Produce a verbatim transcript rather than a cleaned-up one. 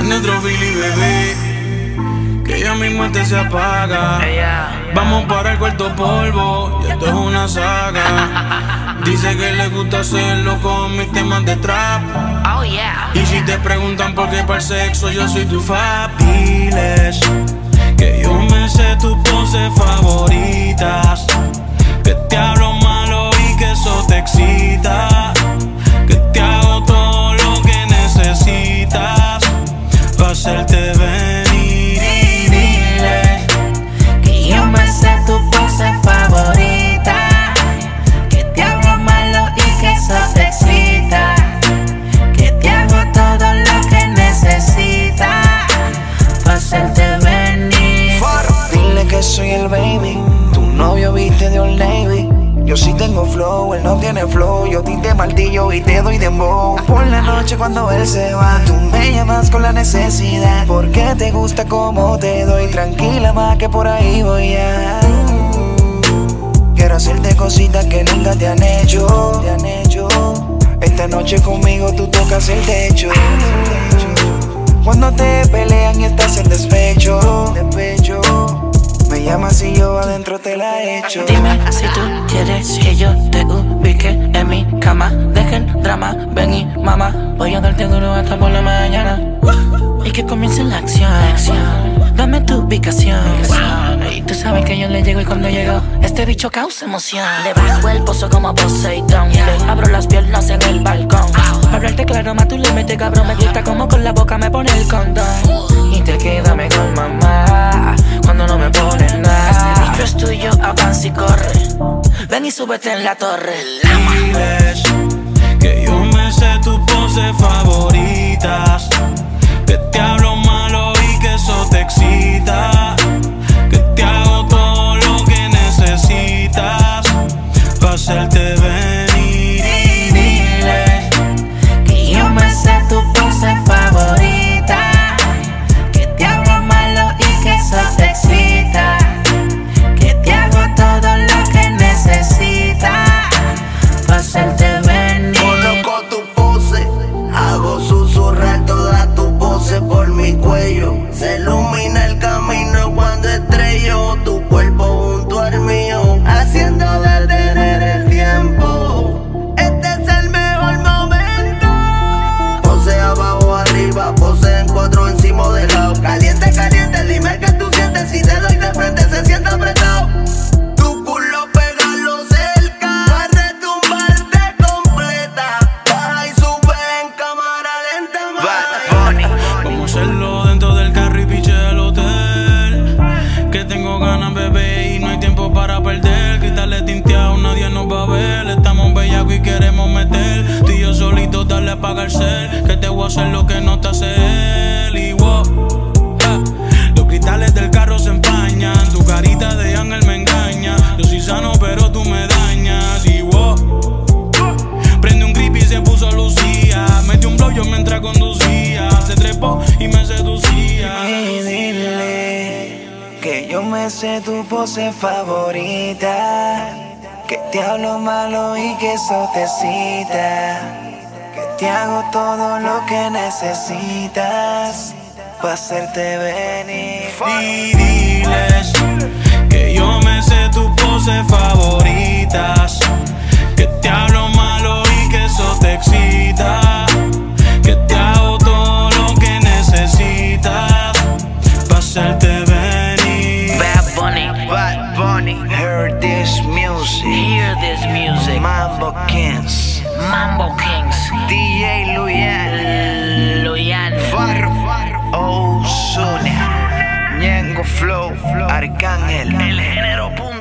Prende otro Billy, bebé, que ya mismo este se apaga. Vamos para el cuarto polvo, y esto es una saga. Dice que le gusta hacerlo con mis temas de trap. Oh yeah. Y si te preguntan por qué para el sexo yo soy tu fab, diles que yo me sé tus poses favoritas, que te hablo malo y que eso te excita, que te hago todo lo que necesitas para hacerte venir. Y dile que yo me sé tu pose favorita, que te hablo malo y que eso te excita, que te hago todo lo que necesitas para hacerte venir. Dile que soy el baby, tu novio viste de Old Navy. Yo sí tengo flow, él no tiene flow. Yo te martillo y te doy dembow. Por la noche cuando él se va, tú me llamas con la necesidad, porque te gusta como te doy. Tranquila más que por ahí voy a. Quiero hacerte cositas que nunca te han hecho, te han hecho. Esta noche conmigo tú tocas el techo. Cuando te pelean y estás en despecho, despecho, me llamas y yo adentro te la echo. Dime si tú quieres que yo te ubique en mi cama. Deja el drama, ven y mamá, voy a darte duro hasta por la mañana. Y que comience la acción. Dame tu ubicación. Y tú sabes que yo le llego y cuando llego este bicho causa emoción. Le bajo el pozo como Poseidón, le abro las piernas en el balcón. Para hablarte claro, más tú le metes cabrón. Me gusta como con la boca me pone el condón. Y te quédame con mamá cuando no me pones nada. Este bicho es tuyo, avanza y corre. Ven y súbete en la torre. Diles que yo me sé tus poses favoritas, que te hablo malo y que eso te excita, que te hago todo lo que necesitas para hacerte venir. Y dile que yo me sé tu pose favorita, que te hablo malo y que eso te excita, que te hago todo lo que necesitas para hacerte venir. Coloco tu pose, hago susurrar toda tu pose por mi cuello. Se ilumina el camino cuando estrello tu cuerpo junto al mío, haciendo detener el tiempo. Este es el mejor momento. Pose abajo, arriba, pose en cuatro, encima de lado. Caliente, caliente, dime que tú sientes. Si te doy de frente se siente apretado. Tu culo pégalo cerca, va a retumbarte completa. Baja y sube en cámara lenta, ma. vamos a hacerlo dentro del carro y piche del hotel, que tengo ganas, bebé, y no hay tiempo para perder. Quitarle tinteado, nadie nos va a ver. Estamos bellacos y queremos meter. Tú y yo solitos, darle a apagar el cel, que te voy a hacer lo que no te hace él. Y wow, ja, los cristales del carro se empañan. Tu carita de ángel me engaña. Yo soy sano pero tú me dañas. Y wow, prende un grip y se puso Lucía. Metió un blow yo mientras conducía. Se trepó y me seducía. Y dile que yo me sé tu pose favorita, que te hablo malo y que eso te excita, que te hago todo lo que necesitas para hacerte venir. Y diles que yo me sé tus poses favoritas, que te hablo malo y que eso te excita, que te hago todo lo que necesitas para hacerte venir. Bad Bunny, Bad Bunny, Hear this music, hear this music. Mambo Kings, Mambo Kings, D J Luyan, Luyan, Farro, Ozuna, Ñengo Flow, Arcángel, el género punto.